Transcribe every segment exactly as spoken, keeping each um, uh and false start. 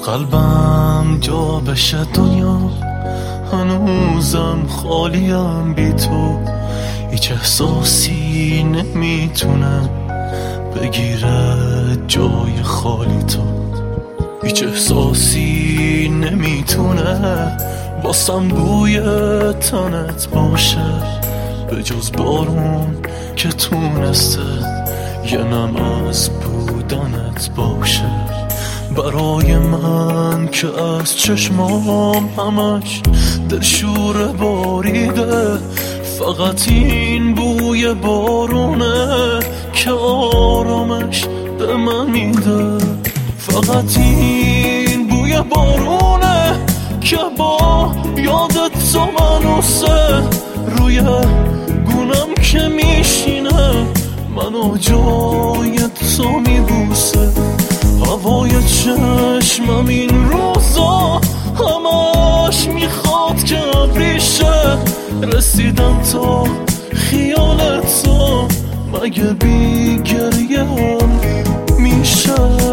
قلبم جا بشه دنیا، هنوزم خالیم بی تو. هیچ احساسی نمیتونه بگیره جای خالی تو. هیچ احساسی نمیتونه باسم بوی تنت باشه، به جز بارون که تونسته یه نم از بودنت باشه. برای من که از چشمام همش دلشوره باریده، فقط این بوی بارونه که آرامش به من میده. فقط این بوی بارونه که با یادت تو منوسه، روی گونم که میشینه منو جای تو میبوسه. هوای چشمم این روزا همش میخواد که ابریشه، رسیدم تا خیال تو مگه بی گریه هم میشه.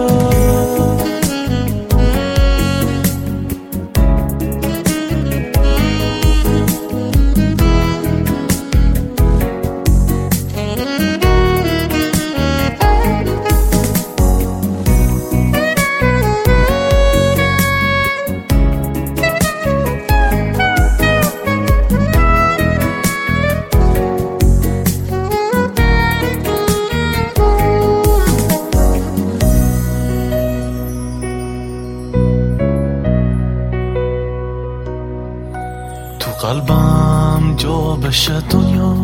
قلبم جا بشه دنیا،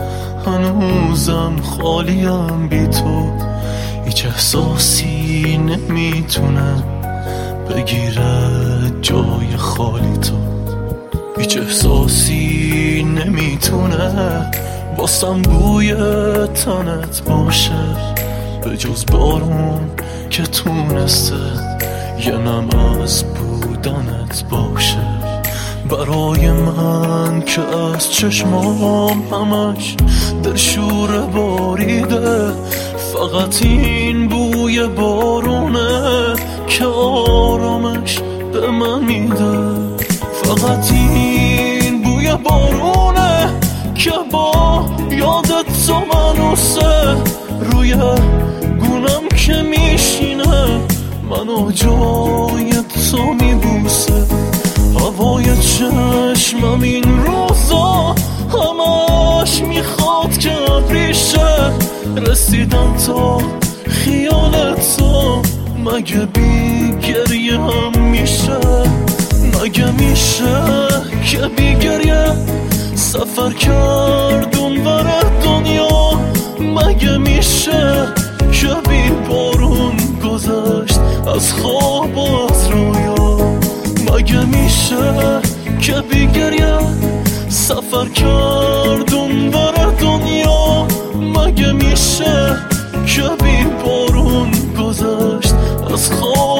هنوزم خالیم بی تو. هیچ احساسی نمیتونه بگیره جای خالی تو. هیچ احساسی نمیتونه باسم بوی تنت باشه، به جز بارون که تونسته یه نم از بودنت باشه. برای من که از چشمام همش دلشوره باریده، فقط این بوی بارونه که آرامش به من میده. فقط این بوی بارونه که با یادت تو منوسه، روی گونم که میشینه منو جای تو میبوسه. هوای چشمم این روزا همش میخواد که ابریشه، رسیدم تا خیال تو مگه بی گریه هم میشه. مگه میشه که بی گریه سفر کرد اونور دنیا؟ مگه میشه که بی بارون گذشت از خواب و از رویا؟ مگه میشه که بی گریه سفر کرد اونور دنیا؟ مگه میشه که بی بارون گذشت از خواب